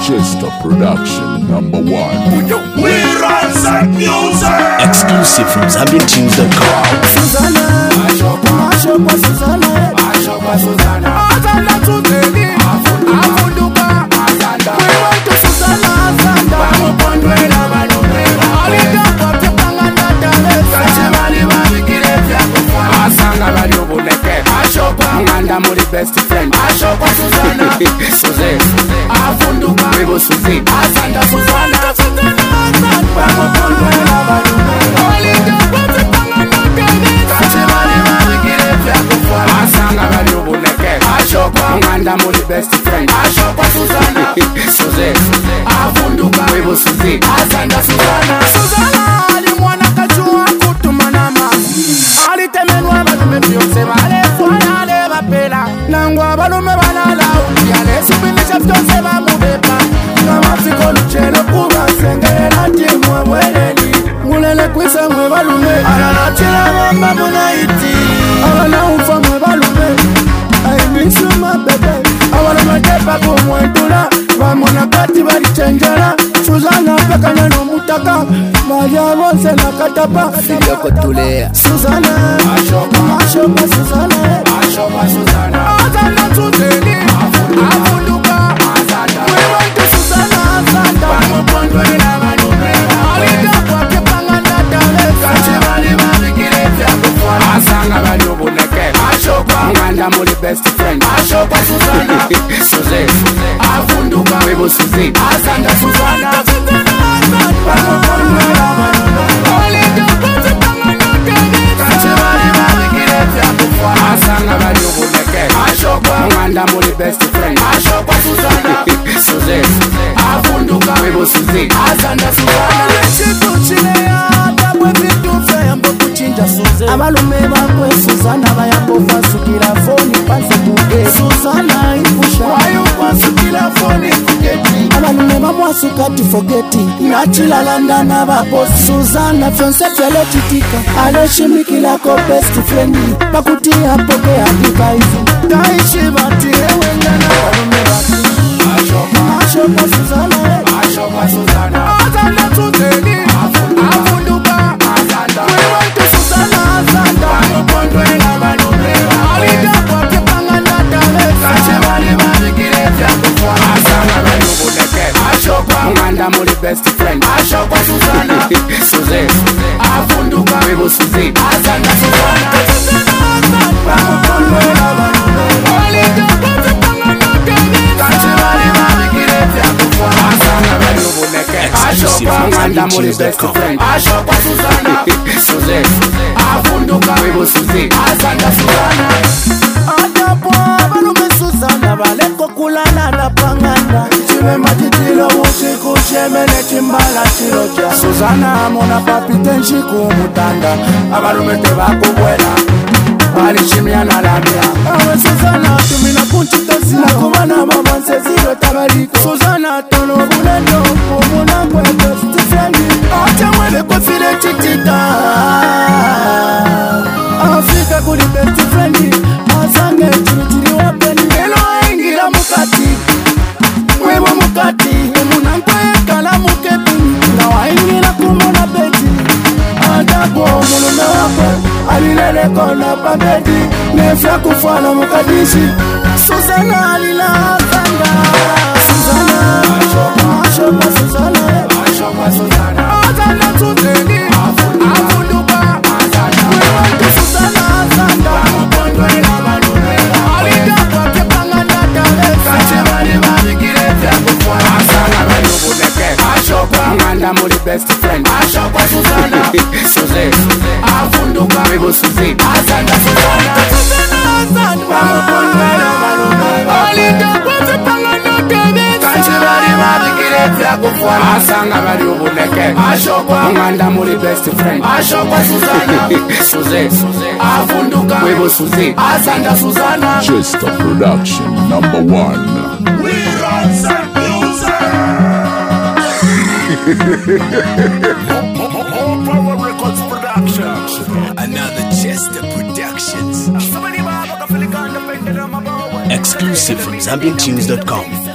Chester Production #1. We run set music. Exclusive from ZambianTunes.com. Susanna, Ashopa Susanna, Ashopa Susanna, Azanda Tuteli, Afunduka, Azanda. We want to Susanna, Azanda. Bamupondwela banumela. Alida kote panganda talesa. Kachemali babikirefya kufa. Asanga bali obuleke. Ashopa nganda muri best friend. Ashopa Susanna, Suze, Afunduka, Bebo Suze, Azanda Susanna, Bamupondwela banumela. Alida kote panganda talesa. Kachemali babikirefya kufa. Asanga bali obuleke. Ashopa nganda muri best friend. Ashopa Susanna, Suze, Afunduka, Bebo Suze, Azanda Susanna. Susanna, alimwana kachua kutumana mama. Alitemenwa balume byose balefwana lebapela. Nangwa balume balala ukiale subilisha byose bamubepa. Ngamafiko luchelo kubasengela timwe mweleli. Mulele kwisa mwe balume. Alalachila mama munaiti. Awala ufa mwe balume. I miss you my baby. Awala matepa kumwendula. Vamona kati balichenjera. Susanna pekanya no mutaka. Maria bonse na katapa. Yoko tulea. Susanna, Ashopa Susanna, Ashopa Susanna, Azanda Tuteli, Afunduka, Azanda. we want to Susanna, Azanda. Bamupondwela banumela. Alida kwake panganda talesa. Kachemali babikirefya kufa. Asanga bali obuleke. Ashopa nganda muri best friend. Ashopa Susanna, Suze, Afunduka, Bebo Suze, Azanda Susanna, Bamupondwela banumela. Alida kwake panganda talesa. Kachemali babikirefya kufa. Asanga bali obuleke. Ashopa nganda muri best friend. Ashopa Susanna, Suze, Afunduka, Bebo Suze, Azanda Susanna. Chikuchilea tabwe vitufe yambo kuchinja Suze. Abalume bakwe Susanna bayambofa sukira foni panse kuge. Susanna ipusha wayo kwa sukira foni kugeti. Abalume bamwasukati fogeti. Nachilala ndana bapo Susanna fiance fele titika. Aleshimikila ko best friend. Bakutia poke adika hizi. Kaishi bati ewe ndana abalume bati. Ashopa Susanna, Ashopa Susanna, Azanda Tuteli, Afunduka, Azanda. we want to Susanna, Azanda. Bamupondwela banumela. Alida kwake panganda talesa. Kachemali babikirefya kufa. Asanga bali obuleke. Ashopa nganda muri best friend. Ashopa Susanna, Suze, Afunduka, Bebo Suze, Azanda Susanna, Bamupondwela banumela. Alida kwake panganda talesa. Kachemali babikirefya kufa. Asanga bali obuleke. Ashopa nganda muri best friend. Ashopa Susanna, Suze, Afunduka, Bebo Suze, Azanda Susanna. Adapo abalume Susanna baleko kulana na panganda. Chive matitilo usiku shemene chimbala chiroja. Susanna mona papite nshiku mutanda. Abalume tebakubwela balishimyana lamya. Awe Susanna tumina kunchitozi na kumana mabanse ziro tabaliko. Susanna tono bulendo kumuna kwe best friend. Acha mwele kwa file chitika. Afrika kuli best friend. Azange chitiri wapeni. Elo ingira mukati. Mwebo mukati. Munanko kala mukepi. Na waingira kumona beti. Adako mulume wako. Alilele kona pambedi. Nefya kufana mukadishi. Susanna alila Azanda. Susanna, Ashopa Susanna, Ashopa Susanna, Azanda Tuteli, Afunduka, Azanda. we want to Susanna, Azanda. Bamupondwela banumela. Alida kwake panganda talesa. Kachemali babikirefya kufa. Asanga bali obuleke. Ashopa nganda muri best friend. Ashopa Susanna, Suze, Afunduka, Bebo Suze, Azanda Susanna, Bamupondwela banumela. Alida kwake panganda talesa. Kachemali babikirefya kufa. Asanga bali obuleke. Ashopa nganda muri best friend. Ashopa Susanna, Suze, Afunduka, Bebo Suze, Azanda Susanna. Chester Production #1. We run set music. More Power Records Productions. Another Chester Productions. Exclusive from ZambianTunes.com.